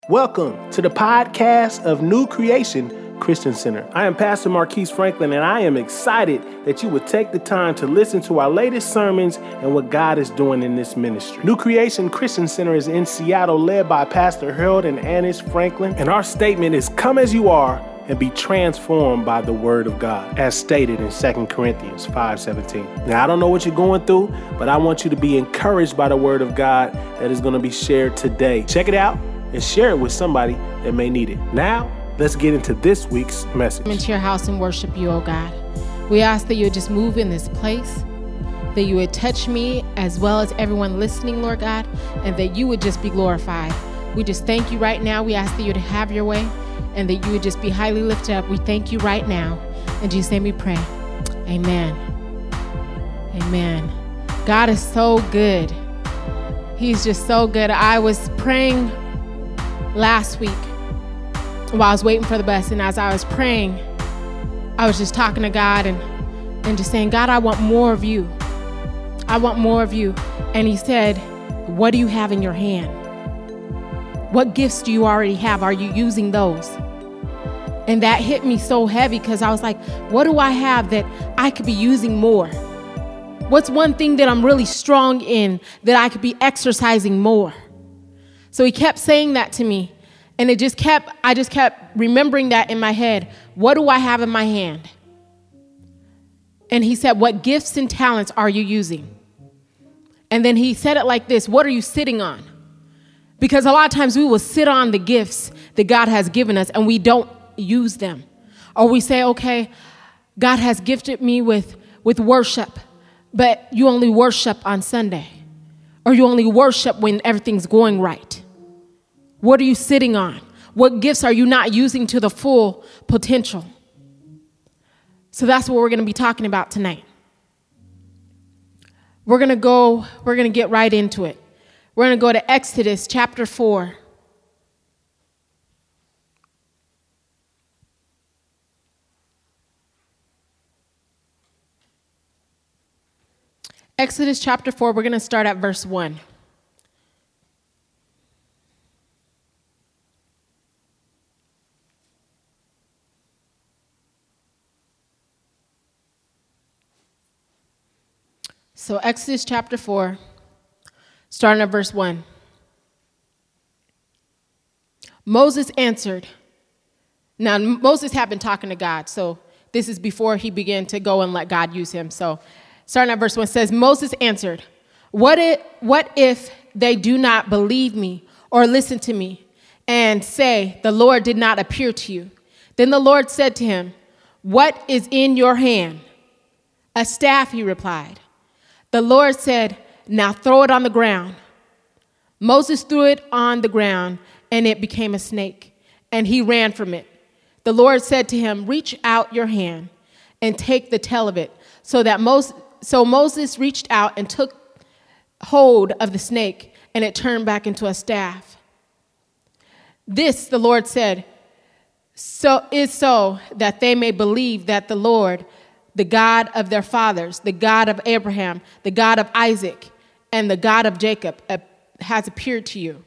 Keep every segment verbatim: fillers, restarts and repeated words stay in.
Welcome to the podcast of New Creation Christian Center. I am Pastor Marquise Franklin, and I am excited that you would take the time to listen to our latest sermons and what God is doing in this ministry. New Creation Christian Center is in Seattle, led by Pastor Harold and Annis Franklin, and our statement is, come as you are and be transformed by the word of God, as stated in Second Corinthians five seventeen. Now, I don't know what you're going through, but I want you to be encouraged by the word of God that is going to be shared today. Check it out and share it with somebody that may need it. Now, let's get into this week's message. Come into your house and worship you, oh God. We ask that you would just move in this place, that you would touch me as well as everyone listening, Lord God, and that you would just be glorified. We just thank you right now. We ask that you would have your way and that you would just be highly lifted up. We thank you right now. In Jesus' name we pray. Amen. Amen. God is so good. He's just so good. I was praying last week while I was waiting for the bus, and as I was praying, I was just talking to God and, and just saying, God, I want more of you. I want more of you. And he said, what do you have in your hand? What gifts do you already have? Are you using those? And that hit me so heavy because I was like, what do I have that I could be using more? What's one thing that I'm really strong in that I could be exercising more? So he kept saying that to me, and it just kept, I just kept remembering that in my head. What do I have in my hand? And he said, what gifts and talents are you using? And then he said it like this, what are you sitting on? Because a lot of times we will sit on the gifts that God has given us and we don't use them. Or we say, okay, God has gifted me with, with worship, but you only worship on Sunday. Or you only worship when everything's going right. What are you sitting on? What gifts are you not using to the full potential? So that's what we're going to be talking about tonight. We're going to go, we're going to get right into it. We're going to go to Exodus chapter four. Exodus chapter four, we're going to start at verse one. So Exodus chapter four, starting at verse one. Moses answered. Now, Moses had been talking to God, so this is before he began to go and let God use him. So starting at verse one says, Moses answered, what if, what if they do not believe me or listen to me and say, the Lord did not appear to you? Then the Lord said to him, what is in your hand? A staff, he replied. The Lord said, now throw it on the ground. Moses threw it on the ground, and it became a snake, and he ran from it. The Lord said to him, reach out your hand and take the tail of it. So that Moses, so Moses reached out and took hold of the snake, and it turned back into a staff. This, the Lord said, so is so that they may believe that the Lord, the God of their fathers, the God of Abraham, the God of Isaac, and the God of Jacob has appeared to you.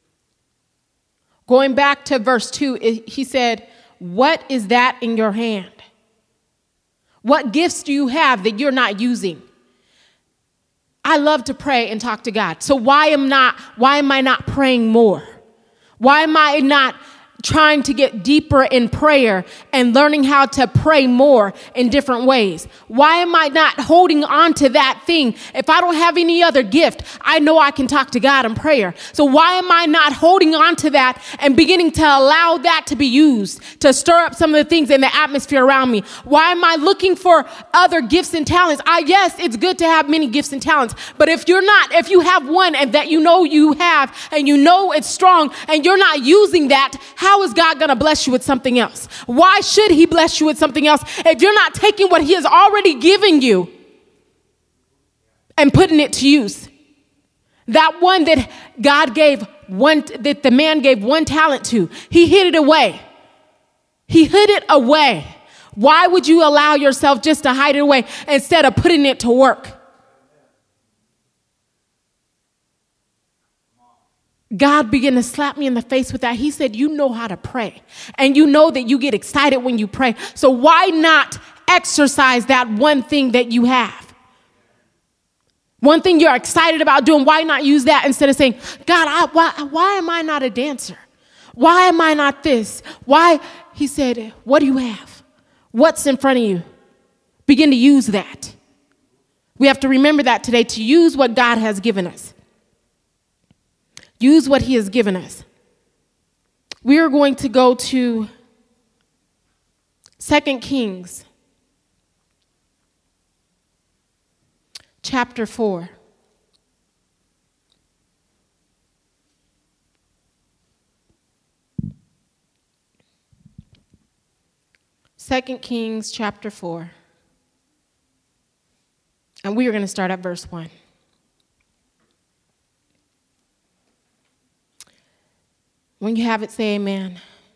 Going back to verse two, he said, what is that in your hand? What gifts do you have that you're not using? I love to pray and talk to God. So why am not, why am I not praying more? Why am I not trying to get deeper in prayer and learning how to pray more in different ways? Why am I not holding on to that thing? If I don't have any other gift, I know I can talk to God in prayer. So why am I not holding on to that and beginning to allow that to be used to stir up some of the things in the atmosphere around me? Why am I looking for other gifts and talents? I, yes, it's good to have many gifts and talents, but if you're not, if you have one and that you know you have and you know it's strong and you're not using that, how How is God going to bless you with something else? Why should he bless you with something else if you're not taking what he has already given you and putting it to use? That one that God gave one, that the man gave one talent to, he hid it away. He hid it away. Why would you allow yourself just to hide it away instead of putting it to work? God began to slap me in the face with that. He said, you know how to pray, and you know that you get excited when you pray. So why not exercise that one thing that you have? One thing you're excited about doing, why not use that instead of saying, God, I, why, why am I not a dancer? Why am I not this? Why? He said, what do you have? What's in front of you? Begin to use that. We have to remember that today, to use what God has given us. Use what he has given us. We are going to go to Second Kings chapter four. Second Kings chapter four. And we are going to start at verse one. When you have it, say amen.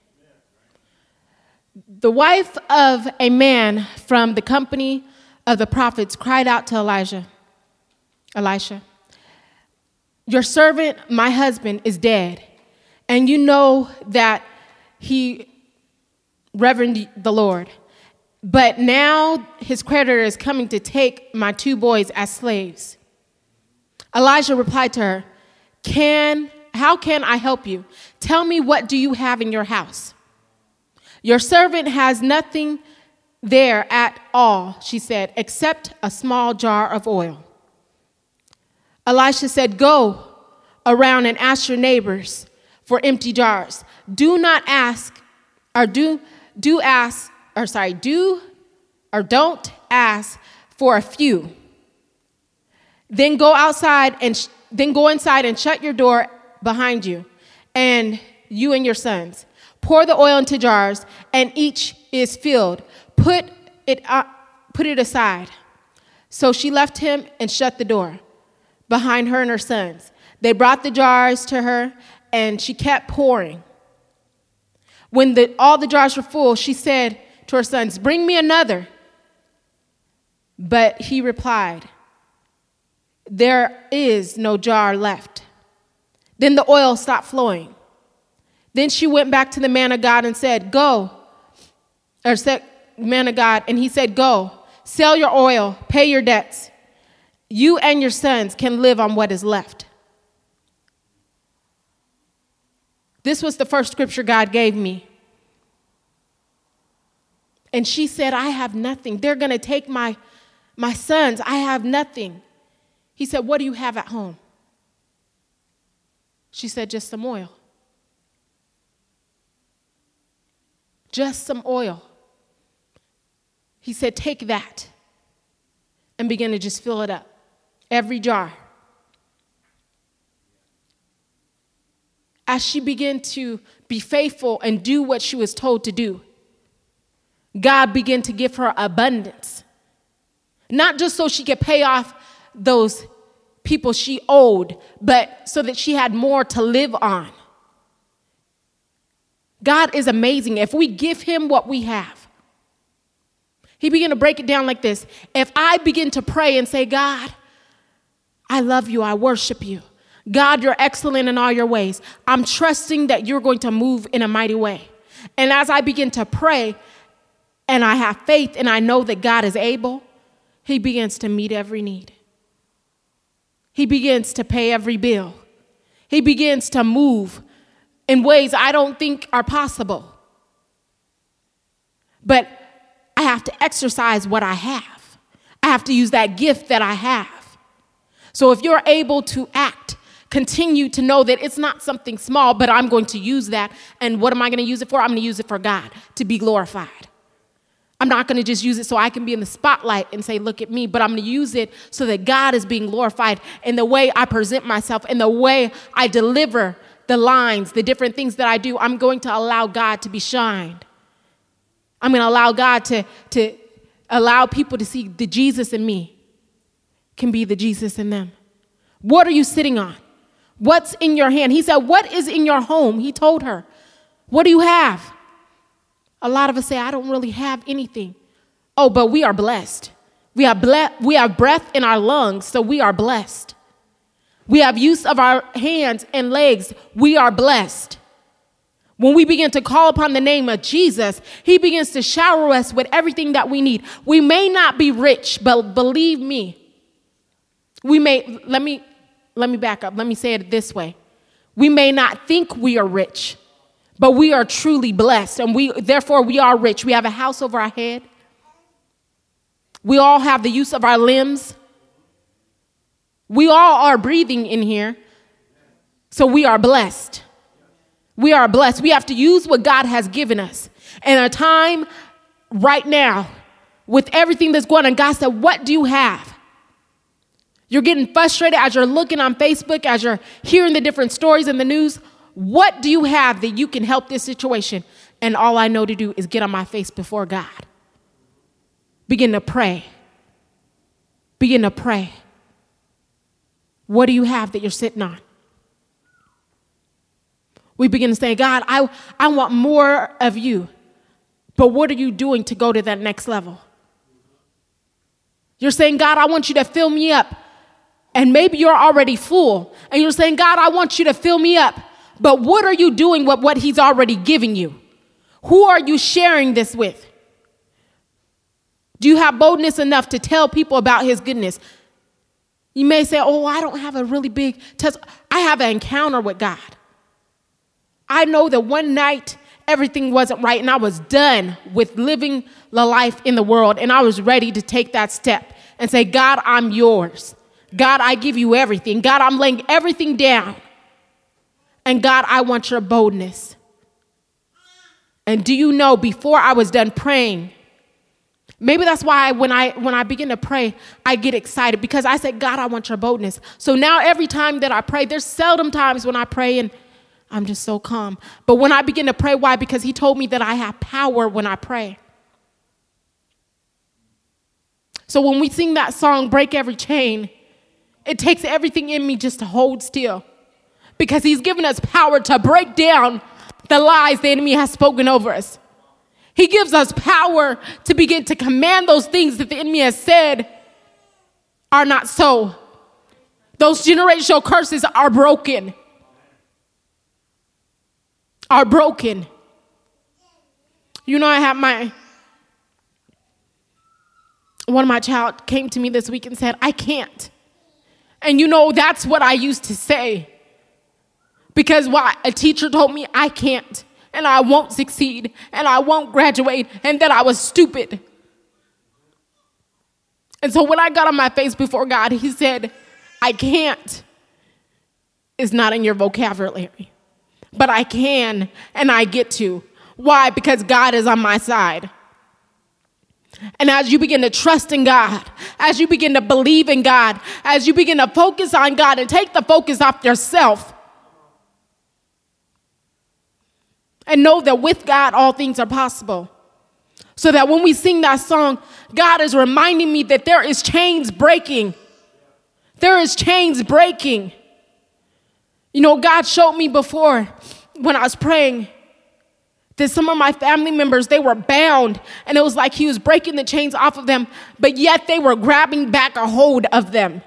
The wife of a man from the company of the prophets cried out to Elijah, Elisha, your servant, my husband, is dead, and you know that he reverenced the Lord. But now his creditor is coming to take my two boys as slaves. Elijah replied to her, Can, how can I help you? Tell me, what do you have in your house? Your servant has nothing there at all, she said, except a small jar of oil. Elisha said, go around and ask your neighbors for empty jars. Do not ask, or do, do ask, or sorry, do or don't ask for a few. Then go outside and sh- then go inside and shut your door behind you, and you and your sons. Pour the oil into jars, and each is filled. Put it uh, put it aside. So she left him and shut the door behind her and her sons. They brought the jars to her, and she kept pouring. When the, all the jars were full, she said to her sons, bring me another. But he replied, there is no jar left. Then the oil stopped flowing. Then she went back to the man of God and said, go, or said, man of God, and he said, go, sell your oil, pay your debts. You and your sons can live on what is left. This was the first scripture God gave me. And she said, I have nothing. They're going to take my, my sons. I have nothing. He said, what do you have at home? She said, just some oil. Just some oil. He said, take that and begin to just fill it up. Every jar. As she began to be faithful and do what she was told to do, God began to give her abundance. Not just so she could pay off those people she owed, but so that she had more to live on. God is amazing. If we give him what we have, he began to break it down like this. If I begin to pray and say, God, I love you, I worship you. God, you're excellent in all your ways. I'm trusting that you're going to move in a mighty way. And as I begin to pray and I have faith and I know that God is able, he begins to meet every need. He begins to pay every bill. He begins to move in ways I don't think are possible. But I have to exercise what I have. I have to use that gift that I have. So if you're able to act, continue to know that it's not something small, but I'm going to use that. And what am I going to use it for? I'm going to use it for God, to be glorified. I'm not going to just use it so I can be in the spotlight and say, look at me, but I'm going to use it so that God is being glorified in the way I present myself, in the way I deliver the lines, the different things that I do. I'm going to allow God to be shined. I'm going to allow God to, to allow people to see the Jesus in me can be the Jesus in them. What are you sitting on? What's in your hand? He said, what is in your home? He told her, what do you have? A lot of us say, I don't really have anything. Oh, but we are blessed. We are ble- we have breath in our lungs, so we are blessed. We have use of our hands and legs. We are blessed. When we begin to call upon the name of Jesus, he begins to shower us with everything that we need. We may not be rich, but believe me, we may, let me, let me back up. Let me say it this way. We may not think we are rich, but we are truly blessed, and we, therefore we are rich. We have a house over our head. We all have the use of our limbs. We all are breathing in here, so we are blessed. We are blessed. We have to use what God has given us. In a time right now, with everything that's going on, God said, what do you have? You're getting frustrated as you're looking on Facebook, as you're hearing the different stories in the news. What do you have that you can help this situation? And all I know to do is get on my face before God. Begin to pray. Begin to pray. What do you have that you're sitting on? We begin to say, God, I, I want more of you. But what are you doing to go to that next level? You're saying, God, I want you to fill me up. And maybe you're already full. And you're saying, God, I want you to fill me up. But what are you doing with what he's already giving you? Who are you sharing this with? Do you have boldness enough to tell people about his goodness? You may say, oh, I don't have a really big test. I have an encounter with God. I know that one night everything wasn't right and I was done with living the life in the world, and I was ready to take that step and say, God, I'm yours. God, I give you everything. God, I'm laying everything down. And God, I want your boldness. And do you know, before I was done praying, maybe that's why when I when I begin to pray, I get excited, because I said, God, I want your boldness. So now every time that I pray, there's seldom times when I pray and I'm just so calm. But when I begin to pray, why? Because he told me that I have power when I pray. So when we sing that song, Break Every Chain, it takes everything in me just to hold still, because he's given us power to break down the lies the enemy has spoken over us. He gives us power to begin to command those things that the enemy has said are not so. Those generational curses are broken. Are broken. You know, I have my, one of my child came to me this week and said, I can't. And you know, that's what I used to say. Because why? A teacher told me I can't, and I won't succeed, and I won't graduate, and that I was stupid. And so when I got on my face before God, he said, I can't is not in your vocabulary. But I can, and I get to. Why? Because God is on my side. And as you begin to trust in God, as you begin to believe in God, as you begin to focus on God and take the focus off yourself, and know that with God, all things are possible. So that when we sing that song, God is reminding me that there is chains breaking. There is chains breaking. You know, God showed me before when I was praying that some of my family members, they were bound, and it was like he was breaking the chains off of them, but yet they were grabbing back a hold of them.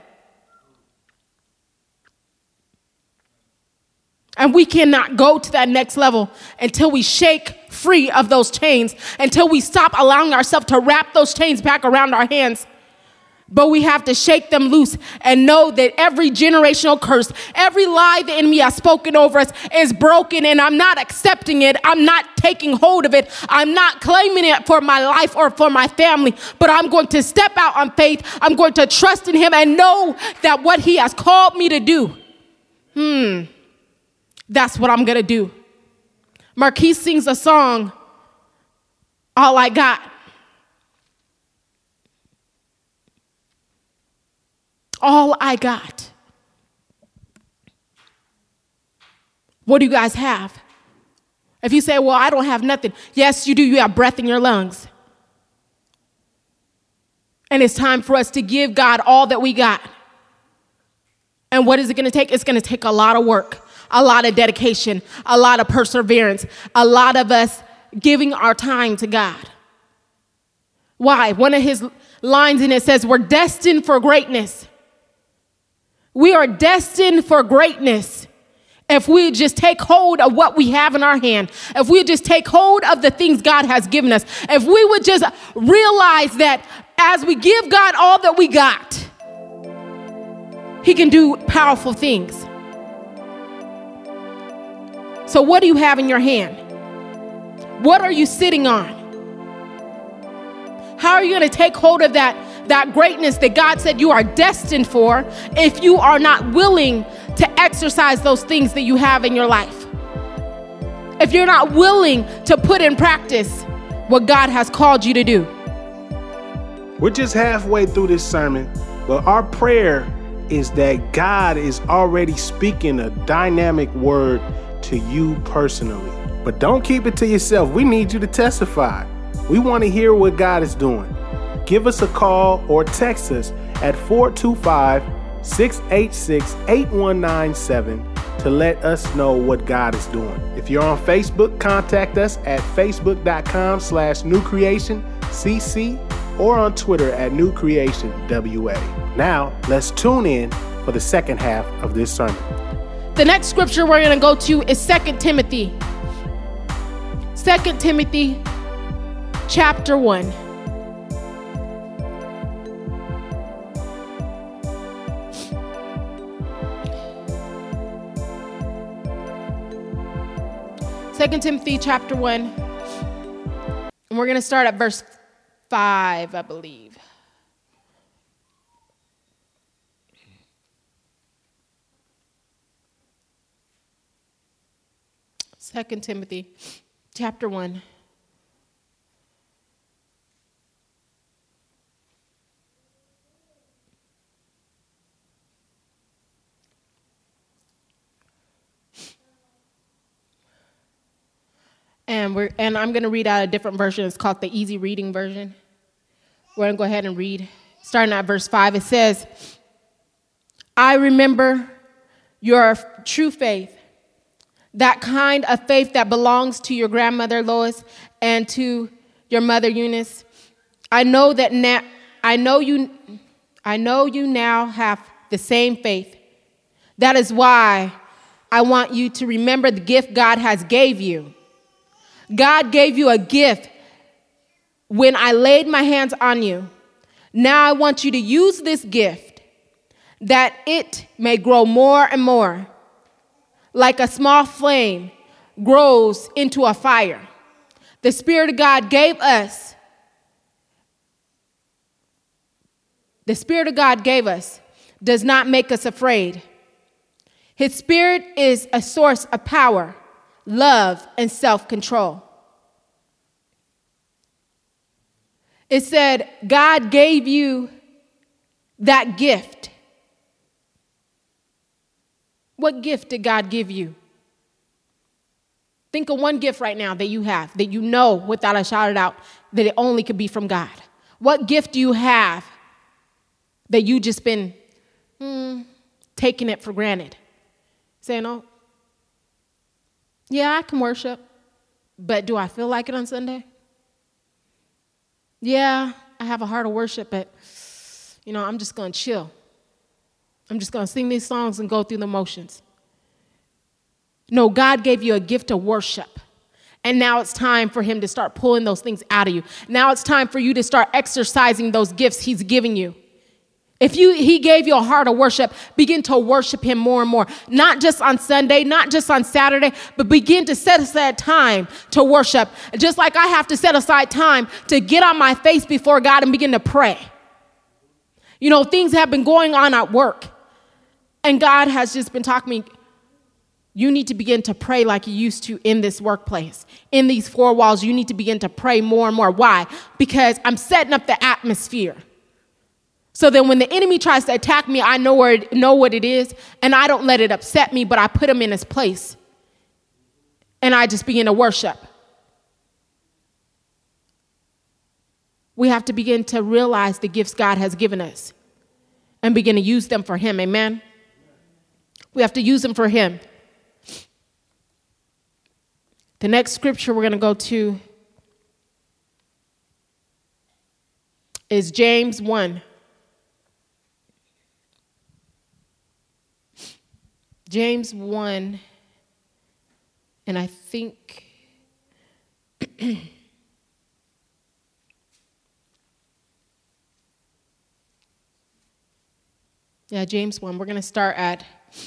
And we cannot go to that next level until we shake free of those chains, until we stop allowing ourselves to wrap those chains back around our hands. But we have to shake them loose and know that every generational curse, every lie the enemy has spoken over us is broken, and I'm not accepting it. I'm not taking hold of it. I'm not claiming it for my life or for my family, but I'm going to step out on faith. I'm going to trust in him and know that what he has called me to do, hmm, that's what I'm going to do. Marquise sings a song, All I Got. All I got. What do you guys have? If you say, well, I don't have nothing. Yes, you do. You have breath in your lungs. And it's time for us to give God all that we got. And what is it going to take? It's going to take a lot of work, a lot of dedication, a lot of perseverance, a lot of us giving our time to God. Why? One of his lines in it says, we're destined for greatness. We are destined for greatness if we just take hold of what we have in our hand, if we just take hold of the things God has given us, if we would just realize that as we give God all that we got, he can do powerful things. So what do you have in your hand? What are you sitting on? How are you going to take hold of that, that greatness that God said you are destined for if you are not willing to exercise those things that you have in your life? If you're not willing to put in practice what God has called you to do? We're just halfway through this sermon, but our prayer is that God is already speaking a dynamic word to you personally. But don't keep it to yourself. We need you to testify. We want to hear what God is doing. Give us a call or text us at four two five, six eight six, eight one nine seven to let us know what God is doing. If you're on Facebook, contact us at facebook.com slash new creation cc or on Twitter at new creation W A. Now, let's tune in for the second half of this sermon. The next scripture we're going to go to is Second Timothy. Second Timothy chapter one. Second Timothy chapter one. And we're going to start at verse five, I believe. Second Timothy chapter one. And we're and I'm going to read out a different version. It's called the Easy Reading Version. We're going to go ahead and read. Starting at verse five, it says, I remember your true faith, that kind of faith that belongs to your grandmother Lois and to your mother Eunice. I know that now I know you I know you now have the same faith. That is why I want you to remember the gift God has gave you. God gave you a gift when I laid my hands on you. Now I want you to use this gift that it may grow more and more, like a small flame grows into a fire. The Spirit of God gave us, the Spirit of God gave us does not make us afraid. His Spirit is a source of power, love, and self-control. It said, God gave you that gift. What gift did God give you? Think of one gift right now that you have, that you know without a shout it out, that it only could be from God. What gift do you have that you just been hmm, taking it for granted? Saying, oh, yeah, I can worship, but do I feel like it on Sunday? Yeah, I have a heart of worship, but, you know, I'm just going to chill. I'm just going to sing these songs and go through the motions. No, God gave you a gift of worship. And now it's time for him to start pulling those things out of you. Now it's time for you to start exercising those gifts he's giving you. If you, he gave you a heart of worship, begin to worship him more and more. Not just on Sunday, not just on Saturday, but begin to set aside time to worship. Just like I have to set aside time to get on my face before God and begin to pray. You know, things have been going on at work. And God has just been talking to me, you need to begin to pray like you used to in this workplace. In these four walls, you need to begin to pray more and more. Why? Because I'm setting up the atmosphere. So then when the enemy tries to attack me, I know where it, know what it is, and I don't let it upset me, but I put him in his place. And I just begin to worship. We have to begin to realize the gifts God has given us and begin to use them for him. Amen? We have to use them for him. The next scripture we're going to go to is James one. James one, and I think yeah, James one. We're going to start at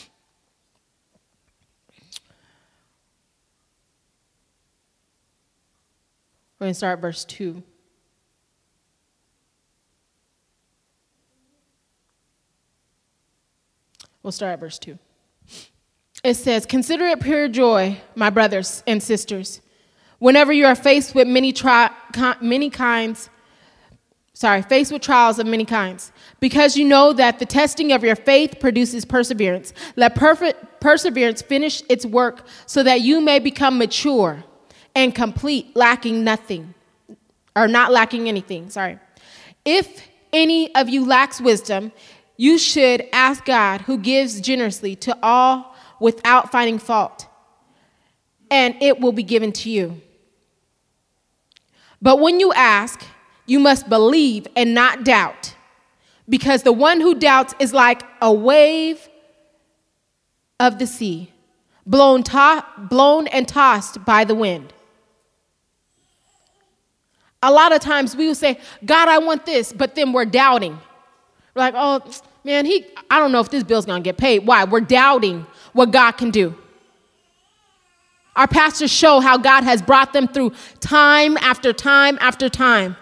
We're going to start at verse two. We'll start at verse two. It says, "Consider it pure joy, my brothers and sisters, whenever you are faced with many tri- many kinds, sorry, faced with trials of many kinds, because you know that the testing of your faith produces perseverance. Let perfect perseverance finish its work so that you may become mature and complete, lacking nothing, or not lacking anything, sorry. If any of you lacks wisdom, you should ask God, who gives generously to all without finding fault, and it will be given to you. But when you ask, you must believe and not doubt, because the one who doubts is like a wave of the sea, blown, to- blown and tossed by the wind." A lot of times we will say, God, I want this, but then we're doubting. We're like, oh, man, he, I don't know if this bill's going to get paid. Why? We're doubting what God can do. Our pastors show how God has brought them through time after time after time.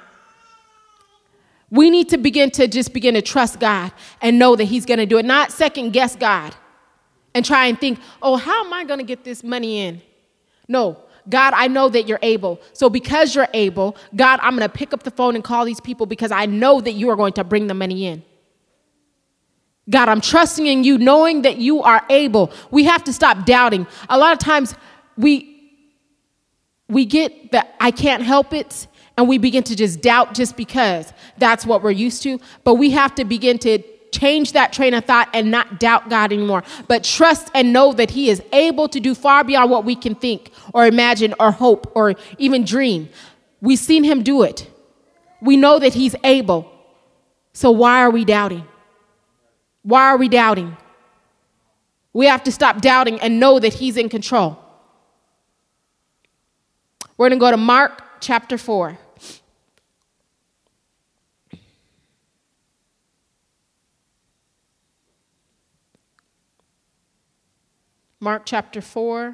We need to begin to just begin to trust God and know that he's going to do it, not second guess God and try and think, oh, how am I going to get this money in? No, God, I know that you're able. So because you're able, God, I'm going to pick up the phone and call these people because I know that you are going to bring the money in. God, I'm trusting in you, knowing that you are able. We have to stop doubting. A lot of times we we get that I can't help it, and we begin to just doubt just because that's what we're used to. But we have to begin to change that train of thought and not doubt God anymore, but trust and know that he is able to do far beyond what we can think or imagine or hope or even dream. We've seen him do it. We know that he's able. So why are we doubting? Why are we doubting? We have to stop doubting and know that he's in control. We're going to go to Mark chapter four. Mark chapter four.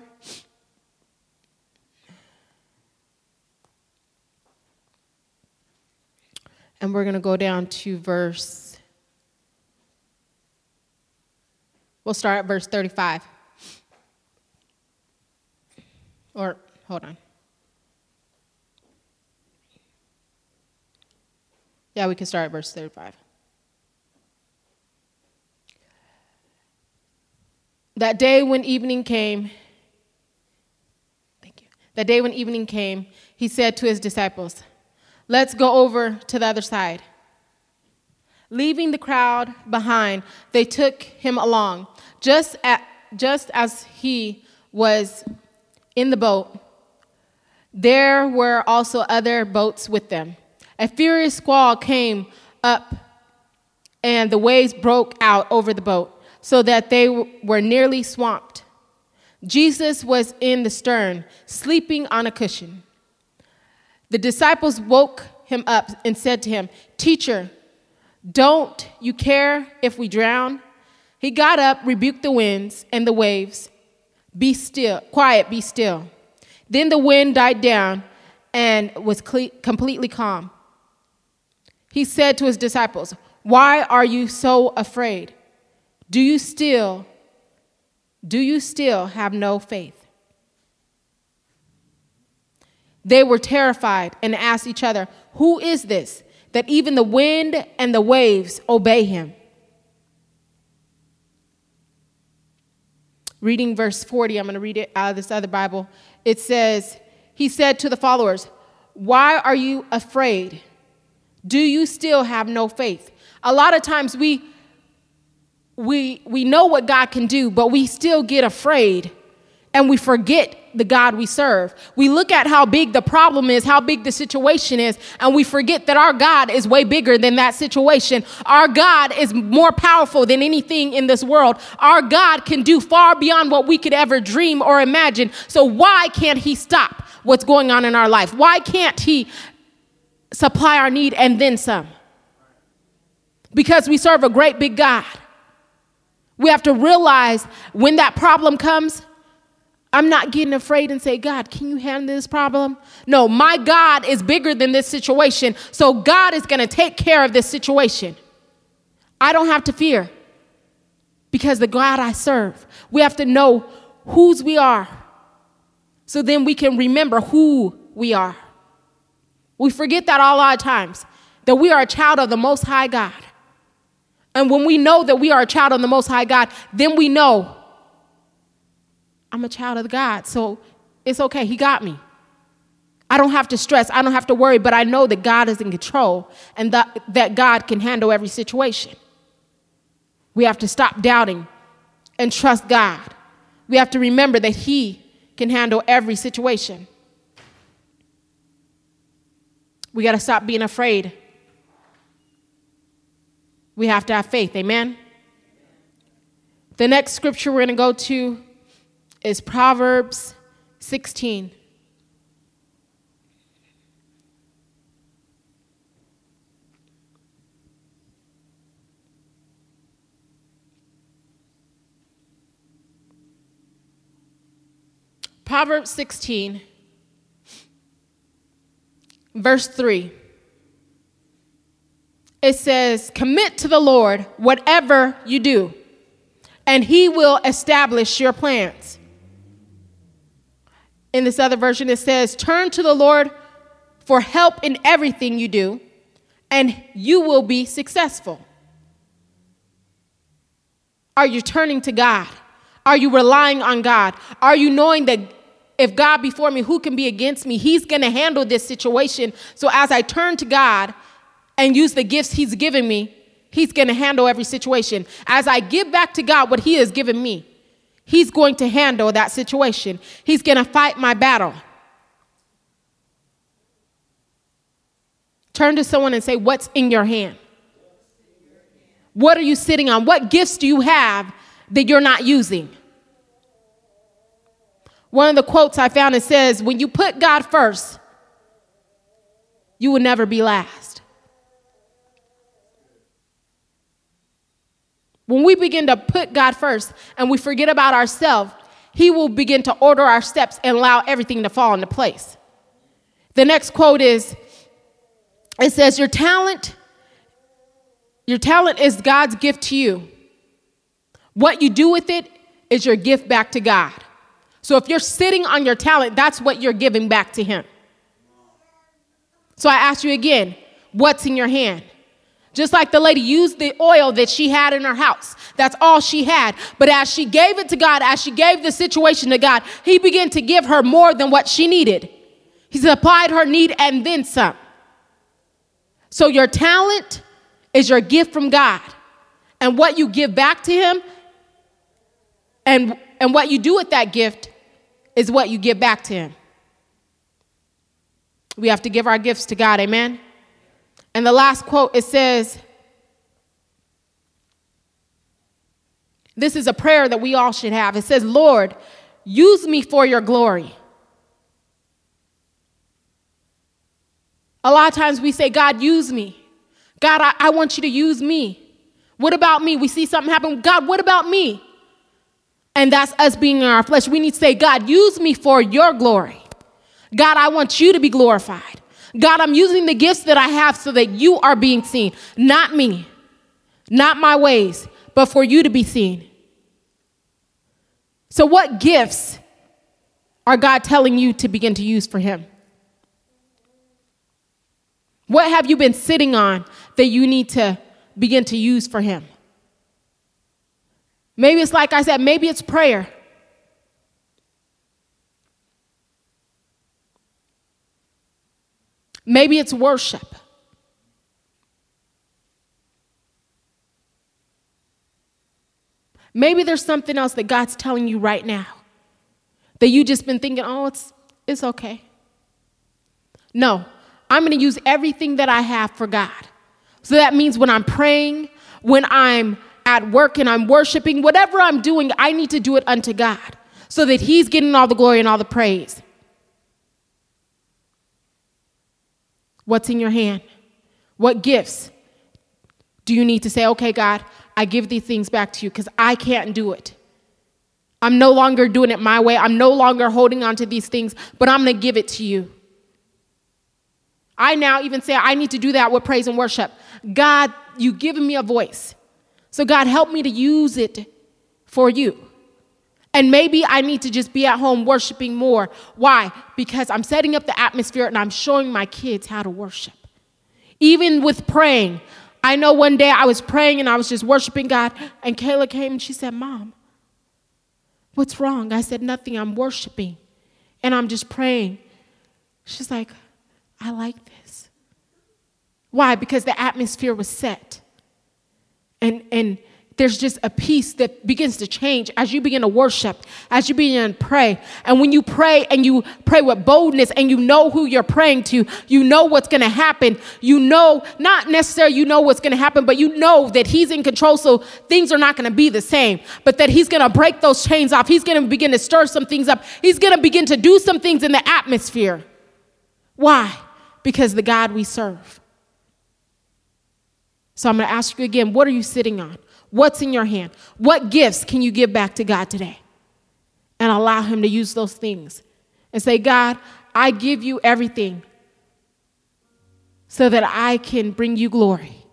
And we're going to go down to verse, we'll start at verse thirty-five. Or, hold on. Yeah, we can start at verse thirty-five. That day when evening came, thank you. That day when evening came, he said to his disciples, "Let's go over to the other side." Leaving the crowd behind, they took him along. Just at, just as he was in the boat, there were also other boats with them. A furious squall came up, and the waves broke out over the boat, so that they were nearly swamped. Jesus was in the stern, sleeping on a cushion. The disciples woke him up and said to him, "Teacher, don't you care if we drown?" He got up, rebuked the winds and the waves. "Be still, quiet, be still." Then the wind died down and was cle- completely calm. He said to his disciples, "Why are you so afraid? Do you still, do you still have no faith?" They were terrified and asked each other, "Who is this, that even the wind and the waves obey him?" Reading verse forty, I'm going to read it out of this other Bible. It says, he said to the followers, "Why are you afraid? Do you still have no faith?" A lot of times we We we know what God can do, but we still get afraid and we forget the God we serve. We look at how big the problem is, how big the situation is, and we forget that our God is way bigger than that situation. Our God is more powerful than anything in this world. Our God can do far beyond what we could ever dream or imagine. So why can't he stop what's going on in our life? Why can't he supply our need and then some? Because we serve a great big God. We have to realize when that problem comes, I'm not getting afraid and say, God, can you handle this problem? No, my God is bigger than this situation. So God is going to take care of this situation. I don't have to fear because the God I serve, we have to know whose we are. So then we can remember who we are. We forget that a lot of times, that we are a child of the Most High God. And when we know that we are a child of the Most High God, then we know I'm a child of God, so it's okay. He got me. I don't have to stress. I don't have to worry, but I know that God is in control and that, that God can handle every situation. We have to stop doubting and trust God. We have to remember that he can handle every situation. We got to stop being afraid. We have to have faith. Amen. The next scripture we're going to go to is Proverbs sixteen. Proverbs sixteen, verse three. It says, commit to the Lord whatever you do, and he will establish your plans. In this other version, it says, turn to the Lord for help in everything you do, and you will be successful. Are you turning to God? Are you relying on God? Are you knowing that if God be for me, who can be against me? He's going to handle this situation. So as I turn to God and use the gifts he's given me, he's going to handle every situation. As I give back to God what he has given me, he's going to handle that situation. He's going to fight my battle. Turn to someone and say, what's in your hand? What are you sitting on? What gifts do you have that you're not using? One of the quotes I found, it says, when you put God first, you will never be last. When we begin to put God first and we forget about ourselves, he will begin to order our steps and allow everything to fall into place. The next quote is, it says, your talent, your talent is God's gift to you. What you do with it is your gift back to God. So if you're sitting on your talent, that's what you're giving back to him. So I ask you again, what's in your hand? Just like the lady used the oil that she had in her house. That's all she had. But as she gave it to God, as she gave the situation to God, he began to give her more than what she needed. He supplied her need and then some. So your talent is your gift from God. And what you give back to him and, and what you do with that gift is what you give back to him. We have to give our gifts to God. Amen. And the last quote, it says, this is a prayer that we all should have. It says, Lord, use me for your glory. A lot of times we say, God, use me. God, I, I want you to use me. What about me? We see something happen. God, what about me? And that's us being in our flesh. We need to say, God, use me for your glory. God, I want you to be glorified. God, I'm using the gifts that I have so that you are being seen. Not me, not my ways, but for you to be seen. So what gifts are God telling you to begin to use for him? What have you been sitting on that you need to begin to use for him? Maybe it's like I said, maybe it's prayer. Maybe it's worship. Maybe there's something else that God's telling you right now That you just been thinking, oh, it's it's okay. No, I'm going to use everything that I have for God. So that means when I'm praying, when I'm at work and I'm worshiping, whatever I'm doing, I need to do it unto God so that he's getting all the glory and all the praise. What's in your hand? What gifts do you need to say, okay, God, I give these things back to you because I can't do it. I'm no longer doing it my way. I'm no longer holding on to these things, but I'm going to give it to you. I now even say I need to do that with praise and worship. God, you've given me a voice. So God, help me to use it for you. And maybe I need to just be at home worshiping more. Why? Because I'm setting up the atmosphere and I'm showing my kids how to worship. Even with praying. I know one day I was praying and I was just worshiping God. And Kayla came and she said, Mom, what's wrong? I said, nothing. I'm worshiping. And I'm just praying. She's like, I like this. Why? Because the atmosphere was set. And and there's just a peace that begins to change as you begin to worship, as you begin to pray. And when you pray and you pray with boldness and you know who you're praying to, you know what's going to happen. You know, not necessarily you know what's going to happen, but you know that he's in control, so things are not going to be the same, but that he's going to break those chains off. He's going to begin to stir some things up. He's going to begin to do some things in the atmosphere. Why? Because the God we serve. So I'm going to ask you again, what are you sitting on? What's in your hand? What gifts can you give back to God today? And allow him to use those things. And say, God, I give you everything so that I can bring you glory.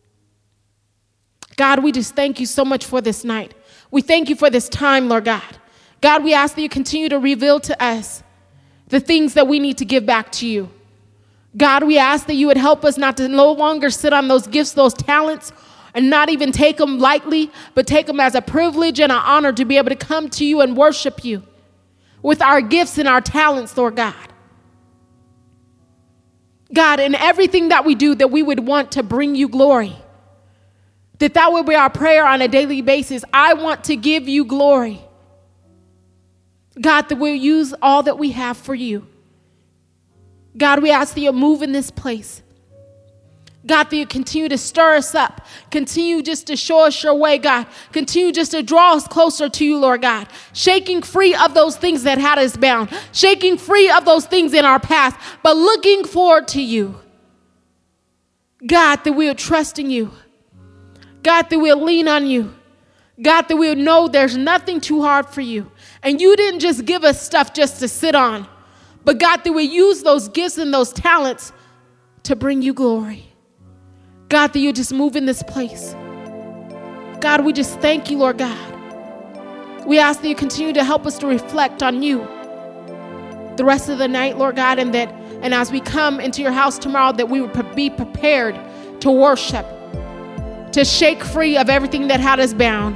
God, we just thank you so much for this night. We thank you for this time, Lord God. God, we ask that you continue to reveal to us the things that we need to give back to you. God, we ask that you would help us not to no longer sit on those gifts, those talents, and not even take them lightly, but take them as a privilege and an honor to be able to come to you and worship you with our gifts and our talents, Lord God. God, in everything that we do, that we would want to bring you glory. That that would be our prayer on a daily basis. I want to give you glory. God, that we'll use all that we have for you. God, we ask that you move in this place. God, that you continue to stir us up. Continue just to show us your way, God. Continue just to draw us closer to you, Lord God. Shaking free of those things that had us bound. Shaking free of those things in our past, but looking forward to you. God, that we'll trust in you. God, that we'll lean on you. God, that we'll know there's nothing too hard for you. And you didn't just give us stuff just to sit on. But God, that we use those gifts and those talents to bring you glory. God, that you just move in this place. God, we just thank you, Lord God. We ask that you continue to help us to reflect on you the rest of the night, Lord God, and that, and as we come into your house tomorrow, that we would be prepared to worship, to shake free of everything that had us bound,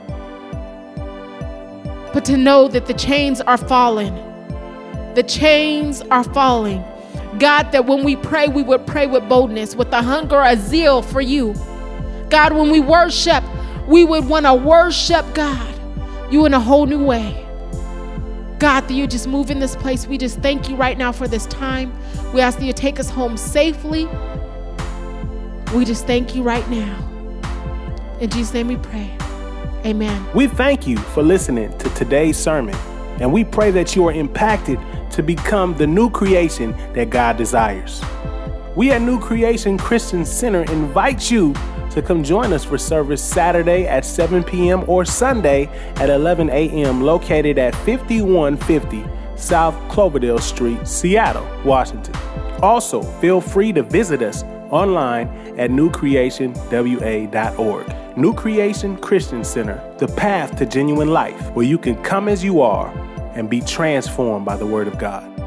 but to know that the chains are falling. The chains are falling. God, that when we pray, we would pray with boldness, with a hunger, a zeal for you. God, when we worship, we would want to worship God, you in a whole new way. God, that you just move in this place. We just thank you right now for this time. We ask that you take us home safely. We just thank you right now. In Jesus' name we pray. Amen. We thank you for listening to today's sermon, and we pray that you are impacted to become the new creation that God desires. We at New Creation Christian Center invite you to come join us for service Saturday at seven p.m. or Sunday at eleven a.m. located at fifty-one fifty South Cloverdale Street, Seattle, Washington. Also, feel free to visit us online at new creation w a dot org. New Creation Christian Center, the path to genuine life, where you can come as you are and be transformed by the Word of God.